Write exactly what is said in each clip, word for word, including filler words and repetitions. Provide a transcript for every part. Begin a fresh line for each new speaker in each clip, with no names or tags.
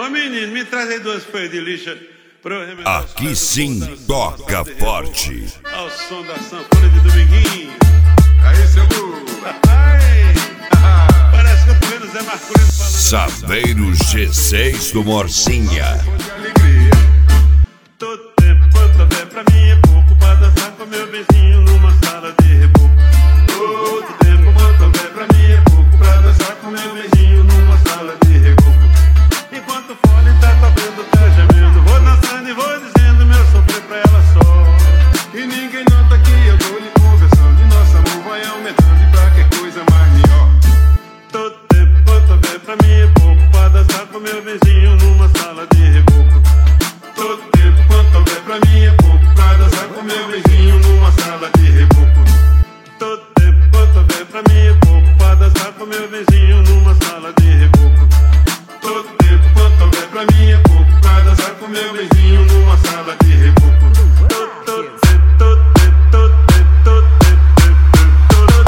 Ô menino, me traz aí duas folhas de lixa pra eu remendar.
Aqui sim toca forte.
Ao som da sanfona de Dominguinho.
Aí, seu burro.
Ai, parece que eu tô vendo o Zé Marculino falando.
Saveiro G seis do Morsinha.
De alegria.
Todo tempo quanto houver pra mim é pouco pra dançar com meu vizinho numa sala de reboco. Todo tempo quanto houver pra mim é pouco pra dançar com meu vizinho numa sala de reboco. Enquanto o fole tá tocando, tá gemendo, vou dançando e vou dizendo meu sofrer pra ela só.
E ninguém nota que eu tô lhe conversando. E nosso amor vai aumentando e pra que coisa mais melhor.
Todo tempo quanto houver pra mim é pouco pra dançar com meu vizinho numa sala de reboco.
Todo tempo quanto houver pra mim é pouco pra dançar com meu vizinho numa sala de reboco.
Todo tempo quanto houver pra mim é pouco pra dançar com meu vizinho numa sala de reboco.
Todo tempo quanto houver pra mim é pouco pra dançar com meu vizinho numa sala de reboco.
Todo, todo tempo, todo tempo, todo tempo, todo tempo, todo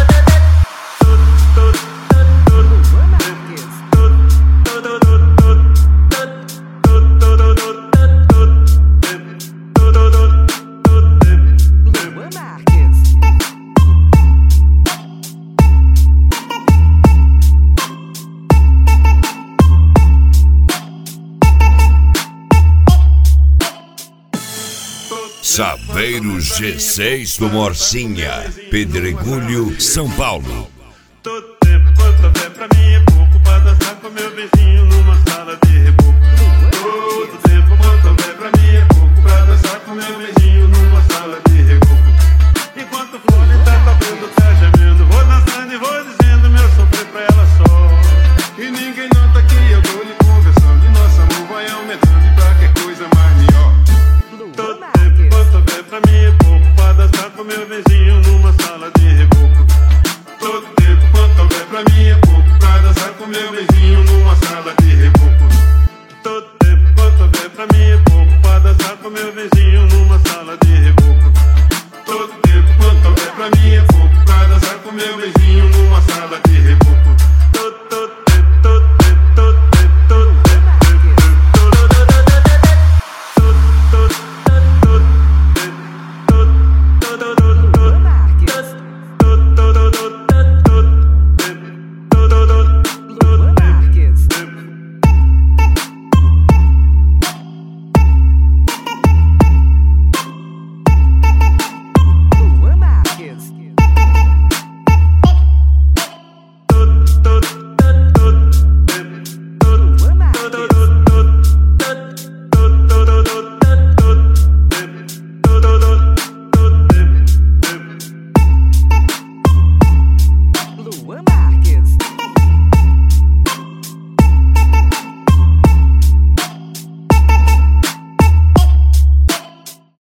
Saveiro G seis do Morsinha, Pedregulho, São Paulo.
Todo tempo quanto houver pra mim é pouco pra dançar com meu vizinho numa sala de reboco.